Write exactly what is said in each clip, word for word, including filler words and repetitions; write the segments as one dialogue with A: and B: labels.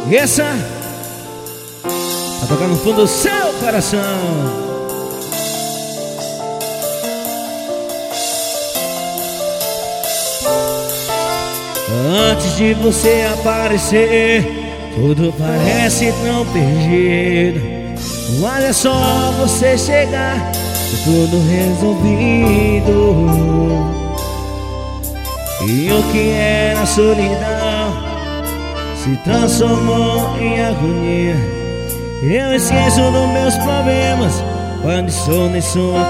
A: E essa vai tocar no fundo do seu coração. Antes de você aparecer, tudo parece tão perdido. Mas é só você chegar, tá tudo resolvido. E o que era solidão se transformou em agonia. Eu esqueço dos meus problemas quando estou em sua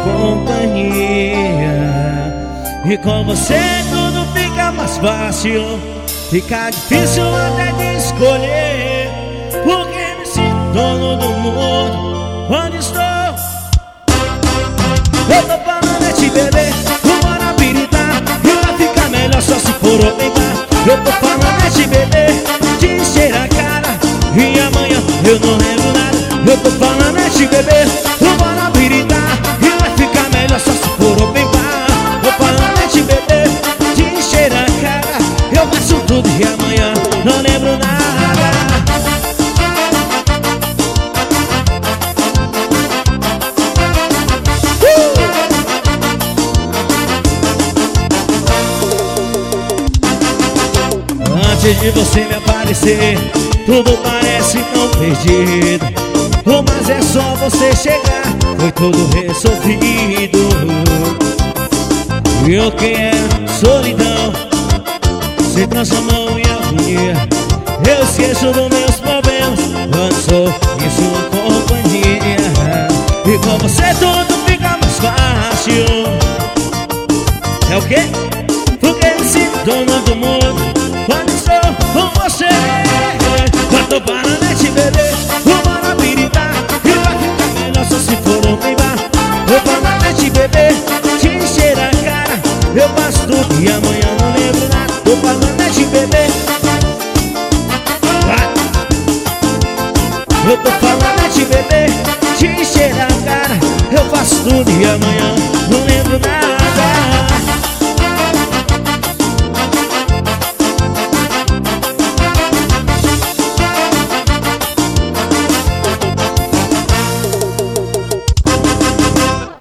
A: companhia. E com você tudo fica mais fácil, fica difícil até de escolher, porque me sinto dono do mundo quando estou. Eu tô falando é te beber, uma na pirita, e vai ficar melhor só se for open-bar. Eu tô falando é te beber, te encher a cara, e amanhã eu não lembro nada. Eu tô falando é te beber, uma na pirita, e vai ficar melhor só se for open-bar. Tô falando é te beber, te encher a cara, eu faço tudo e amanhã não lembro nada. Antes de você me aparecer, tudo parece tão perdido. Mas é só você chegar, foi tudo resolvido. E o que é solidão se transformou em agonia. Eu esqueço dos meus problemas quando sou em sua companhia. E com você tudo fica mais fácil. É o quê? Porque me sinto dono do mundo quando estou com você. Eu tô parando é te beber, uma na pirita, e vai ficar melhor só se for open-bar. Eu parando é te beber, te encher a cara, eu faço tudo e amanhã não lembro nada. Tô falando é te beber, vai. Eu tô falando é te beber, te encher a cara, eu faço tudo e amanhã